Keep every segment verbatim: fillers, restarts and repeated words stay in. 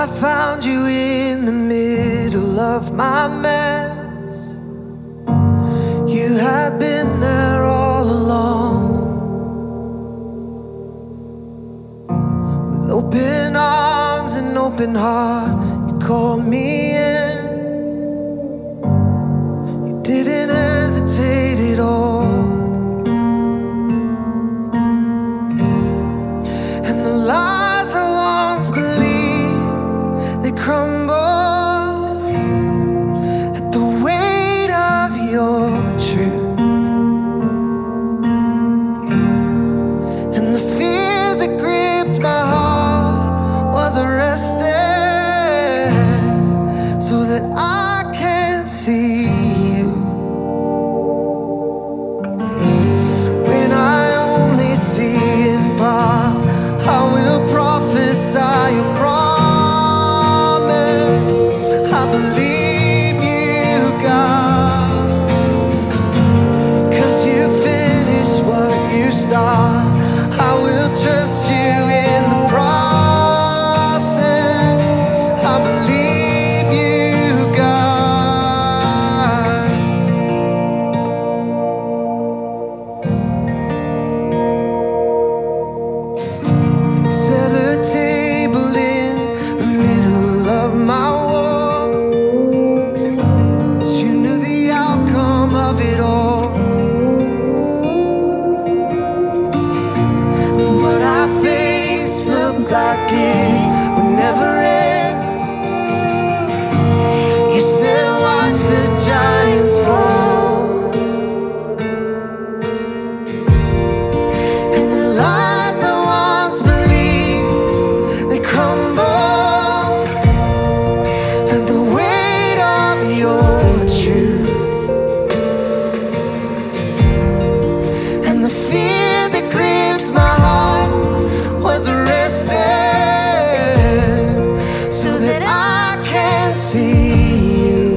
I found you in the middle of my mess. You had been there all along. With open arms and open heart, you called me in. You didn't hesitate at all. And the lies I once believed, they crumble at the weight of your truth. And the fear that gripped my heart was arrested, so that I can see you. When I only see in part, I will prophesy your promise. I believe you, God, 'cause you finish what you start. I will trust you in the process. I believe you, God. Set a table in the middle of my war. You knew the outcome of it all. What I faced looked like it would never end. You said, watch the giants fall. And the lies I once believed, they crumble at the weight of your truth. And the fear that gripped my heart was arrested, so that I can see you.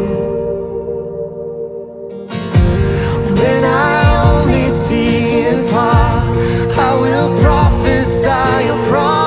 When I only see in part, I will prophesy your promise.